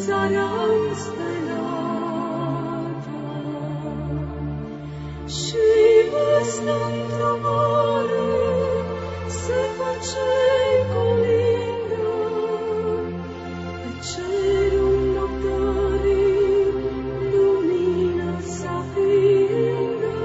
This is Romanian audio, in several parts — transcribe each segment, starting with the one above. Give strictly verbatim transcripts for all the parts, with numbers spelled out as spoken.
zarea înstelată și văztă într-o mare se face colindă pe cerul noptării lumină s-aprindă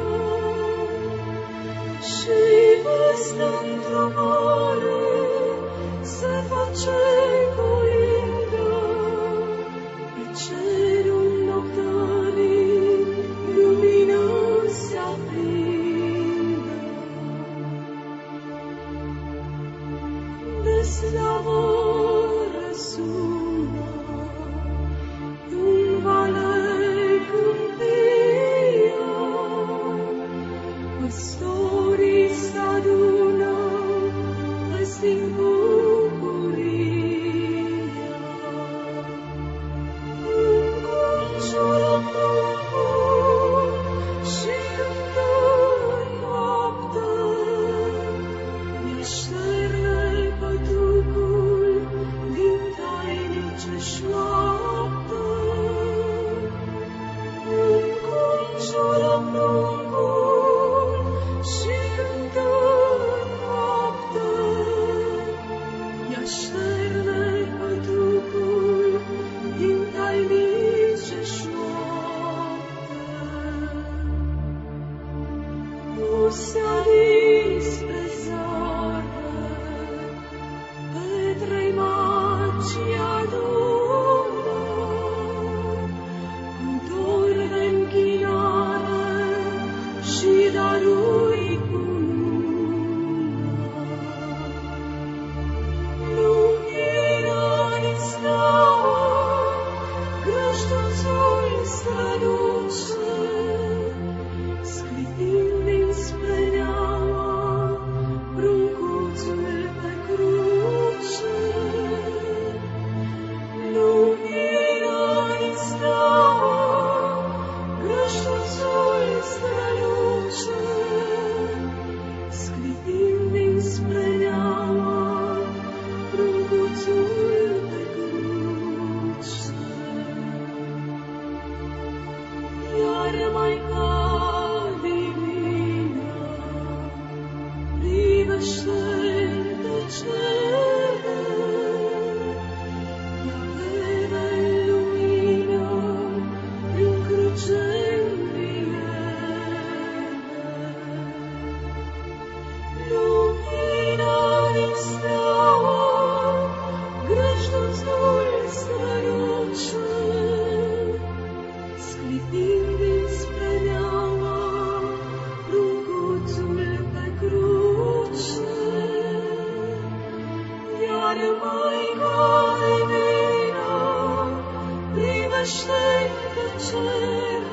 și văztă într-o mare se face colindă pe cerul noptării lumină s-aprindă. De slavă răsună în vale câmpia, păstorii s-adună vestind bucuria. Înconjură pruncul și cântă noapte, el șterne pătrucul din tainice șoapte. Înconjură pruncul și cântă noapte, ea șterne pătrucul din tainice șoapte. Nu se spre zare, pe trei magi adună, cu dor de închinare și daruri cunună. Lumina din steaua, grăștuțul străluce, sclipind dinspre neaua, pruncuțul pe cruce. Lumina din steaua, grăștuțul străluce, sclipind dinspre neaua, pruncuțul pe cruce. Iar Maica Divină privește în tăcere, ea vede lumină prin cruce înviere. Lumina din steaua, grăștuțul străluce, sclipind dinspre neaua, pruncuțul pe cruce. Iar Maica Divină privește în tăcere,